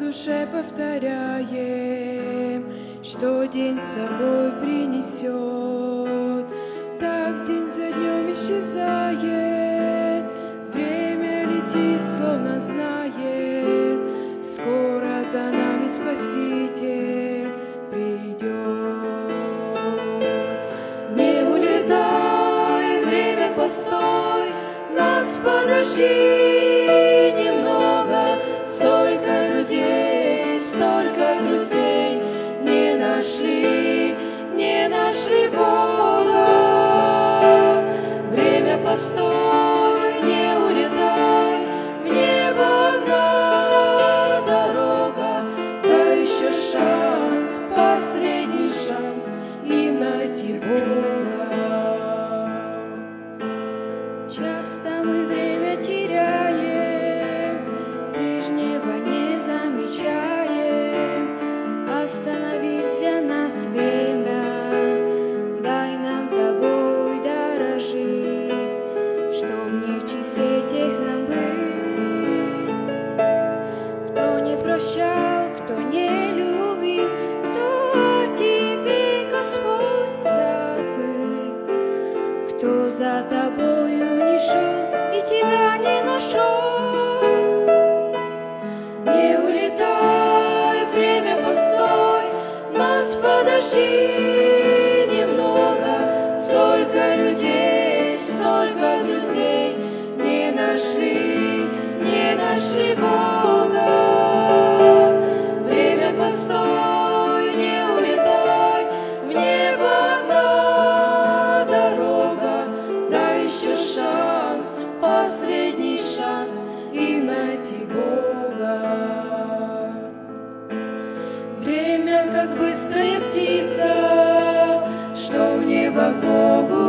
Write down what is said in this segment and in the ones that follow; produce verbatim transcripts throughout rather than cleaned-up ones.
душе повторяем, что день с собой принесет. Так день за днем исчезает, время летит, словно знает, скоро за нами Спаситель придет. Не улетай, время постой, нас подожди немного. Столько людей, столько друзей не нашли, не нашли Бога. Время постой, не улетай, в небо одна дорога. Да еще шанс, последний шанс им найти Бога. Часто мы время теряем, ближнего не замечаем. Остановись для нас время, дай нам тобой дорожить, чтоб не в числе тех нам быть. Кто не прощал, кто не любил, кто о тебе, Господь, забыл, кто за тобою не шел и тебя не нашел. Не улетай, время постой, нас подожди немного. Столько людей, столько друзей не нашли, не нашли Бога. Время постой, не улетай, в небо одна дорога. Дай еще шанс, последний шанс им найти Бога. Время, как быстрая птица, что в небо к Богу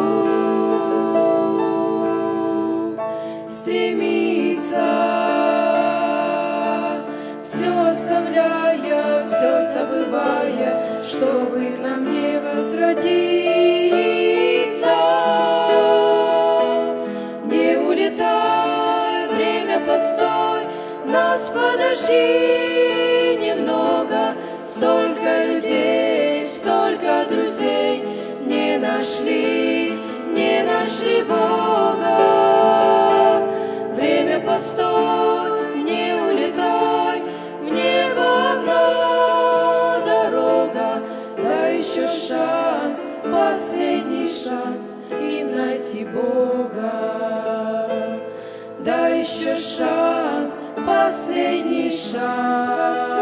стремится, все оставляя, все забывая, чтобы к нам не возвратиться. Не улетай, время постой, нас подожди немного. Столько людей, столько друзей не нашли, не нашли Бога. Время постой, не улетай, в небо одна дорога. Дай еще шанс, последний шанс им найти Бога. Дай еще шанс, последний шанс.